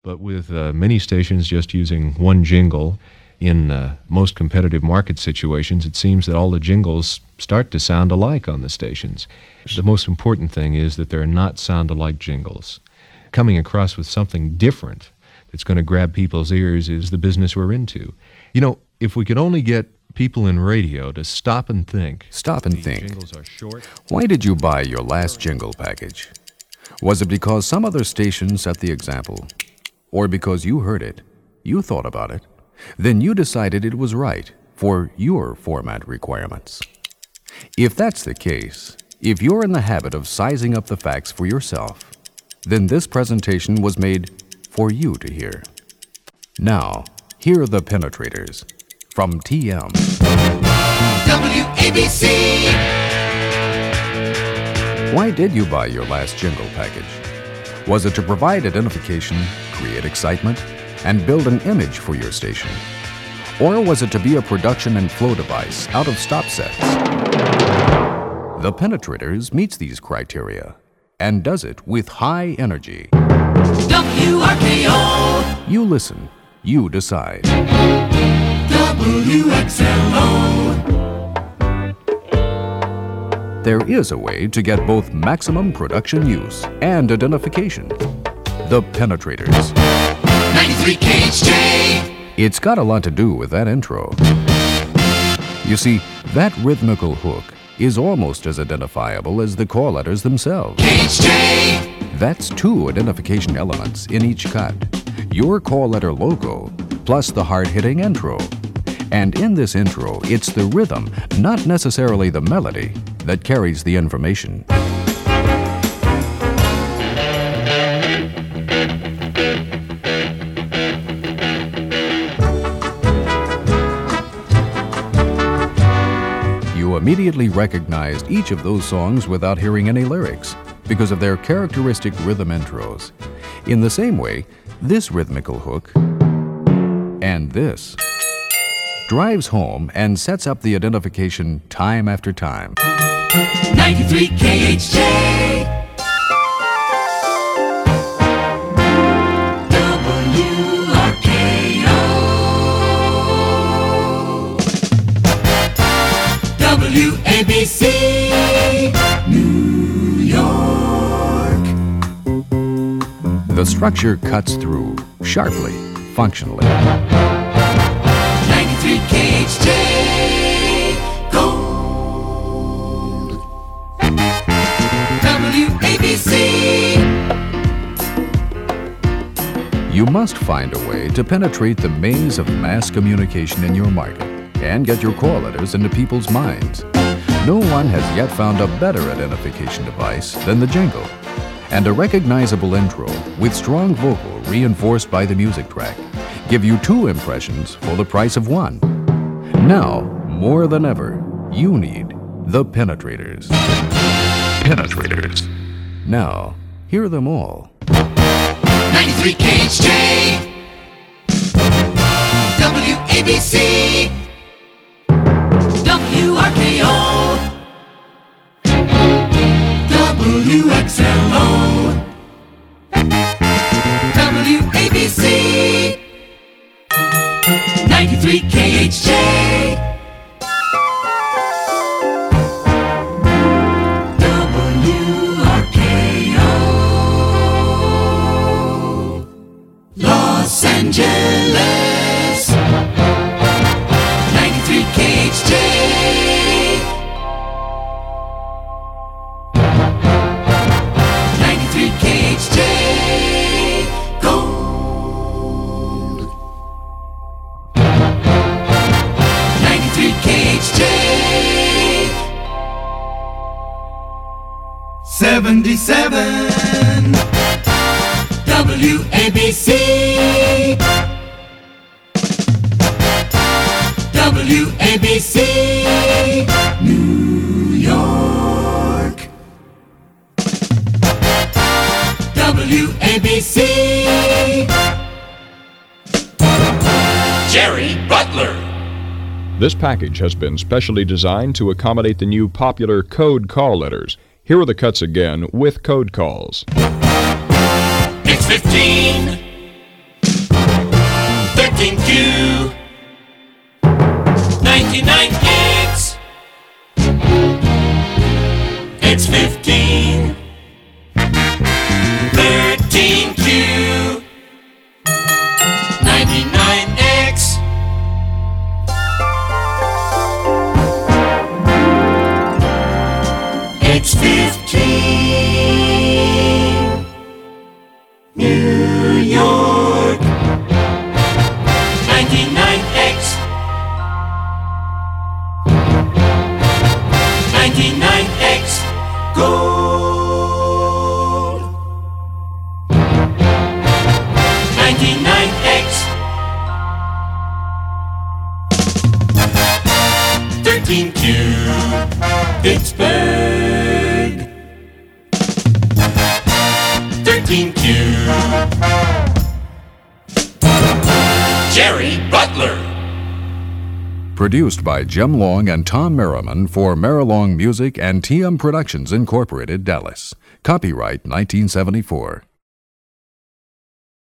But with many stations just using one jingle in most competitive market situations, it seems that all the jingles start to sound alike on the stations. The most important thing is that they're not sound-alike jingles. Coming across with something different that's going to grab people's ears is the business we're into. You know, if we could only get people in radio to stop and think. Stop and think. Jingles are short. Why did you buy your last jingle package? Was it because some other station set the example? Or because you heard it, you thought about it, then you decided it was right for your format requirements? If that's the case, if you're in the habit of sizing up the facts for yourself, then this presentation was made for you to hear. Now, here are the Penetrators from TM. WABC. Why did you buy your last jingle package? Was it to provide identification, create excitement, and build an image for your station? Or was it to be a production and flow device out of stop sets? The Penetrators meets these criteria and does it with high energy. WRKO. You listen, you decide. WXLO. There is a way to get both maximum production use and identification. The Penetrators. 93 KHJ. It's got a lot to do with that intro. You see, that rhythmical hook is almost as identifiable as the call letters themselves. KHJ. That's two identification elements in each cut. Your call letter logo, plus the hard-hitting intro. And in this intro, it's the rhythm, not necessarily the melody, that carries the information. You immediately recognized each of those songs without hearing any lyrics because of their characteristic rhythm intros. In the same way, this rhythmical hook and this drives home and sets up the identification time after time. 93 KHJ. WABC, New York. The structure cuts through sharply, functionally. 93 KHJ, Gold. WABC. You must find a way to penetrate the maze of mass communication in your market and get your call letters into people's minds. No one has yet found a better identification device than the jingle, and a recognizable intro with strong vocal reinforced by the music track give you two impressions for the price of one. Now, more than ever, you need the Penetrators. Penetrators. Now, hear them all. 93 KHJ, WABC, WRKO, WXLO, WABC, 93 KHJ. Los Angeles, 93 KHJ, 93 KHJ, Gold, 93 KHJ, 77. WABC, WABC, New York, WABC, Jerry Butler. This package has been specially designed to accommodate the new popular code call letters. Here are the cuts again with code calls. It's 15. Butler. Produced by Jim Long and Tom Merriman for Merrilong Music and TM Productions Incorporated, Dallas. Copyright 1974.